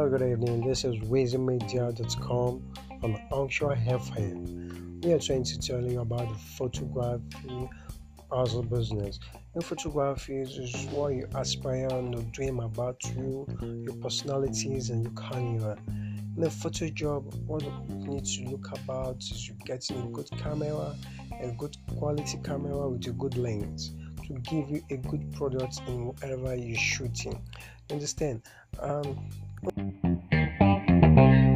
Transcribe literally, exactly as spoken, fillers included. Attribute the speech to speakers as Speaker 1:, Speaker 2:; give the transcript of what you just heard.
Speaker 1: Hello, good evening. This is wisdom media dot com on Anchor F M. We are trying to tell you about the photography as a business. In photography is what you aspire and dream about you, your personalities, and your career. In a photo job, what you need to look about is you getting a good camera, a good quality camera with a good lens to give you a good product in whatever you're shooting. Understand? Um,